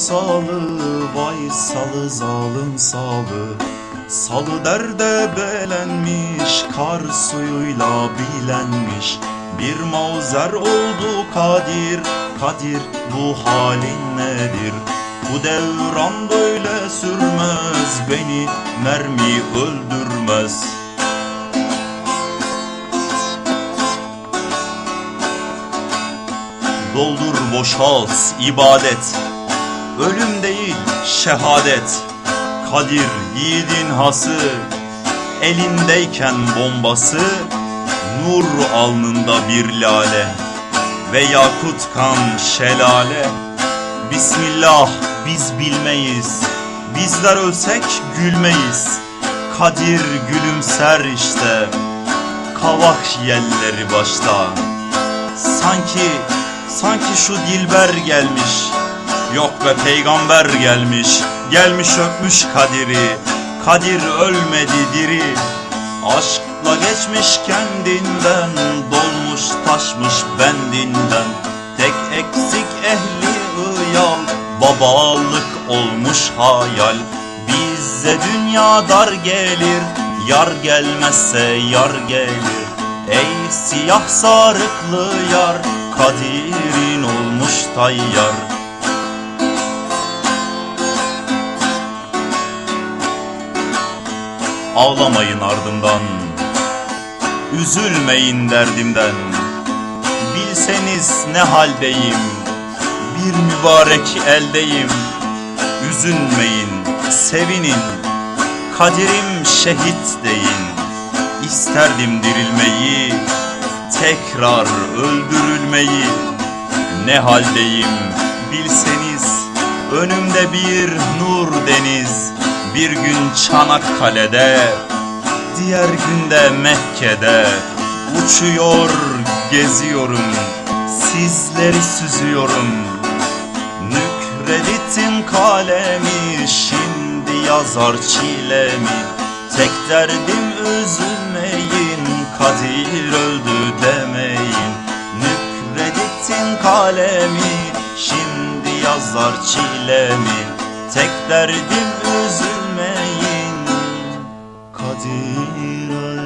salı, vay salı zalim salı. Salı derde belenmiş, kar suyuyla bilenmiş. Bir mavzer oldu Kadir, Kadir bu halin nedir? Bu devran böyle sürmez, beni mermi öldürmez. Doldur boşalt ibadet, ölüm değil şehadet. Kadir yiğidin hası, elindeyken bombası. Nur alnında bir lale ve yakut kan şelale. Bismillah biz bilmeyiz, bizler ölsek gülmeyiz. Kadir gülümser işte, kavak yelleri başta. Sanki şu dilber gelmiş, yok be peygamber gelmiş. Gelmiş öpmüş Kadir'i, Kadir ölmedi diri. Aşkla geçmiş kendinden, dolmuş taşmış bendinden. Tek eksik ehli ıyal, babalık olmuş hayal. Bize dünya dar gelir, yar gelmezse yar gelir. Ey siyah sarıklı yar, Kadir'in olmuş tayyar. Ağlamayın ardımdan, üzülmeyin derdimden. Bilseniz ne haldeyim, bir mübarek eldeyim. Üzülmeyin, sevinin, Kadir'im şehit deyin. İsterdim dirilmeyi, tekrar öldürülmeyi. Ne haldeyim bilseniz, önümde bir nur deniz. Bir gün Çanakkale'de, diğer günde Mekke'de. Uçuyor geziyorum, sizleri süzüyorum. Nükredittim kalemi, şimdi yazar çilemi. Tek derdim üzülmeyin, Kadir öldü demeyin. Nükredittim kalemi, şimdi yazar çilemi. Tek derdim üzülmeyin, Kadir öldü.